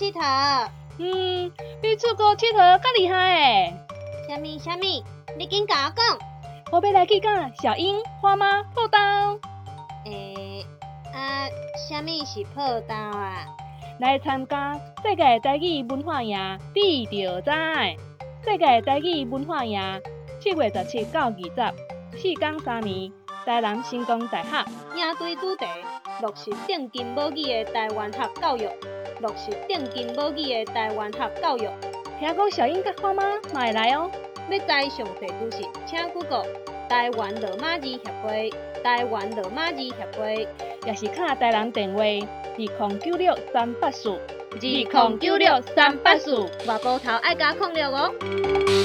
佚佗。 你出国佚佗较厉害诶！ 啥物？你紧甲我讲。 我要来去甲小英、花妈报道。 啥物是报道啊？ 来参加世界台语文化夜，你就知。世界台语文化夜7月17到20，4天3年，台南成功大学领队主题：落实正经母语的台湾学教育。落实正经母语的台湾学教育。 听讲小英甲花妈嘛会来哦。 要知详细资讯，请 Google 台湾罗马字协会。台湾罗马字协会， 也是打台南电话2096-384，2096-384， 外部头爱加06哦。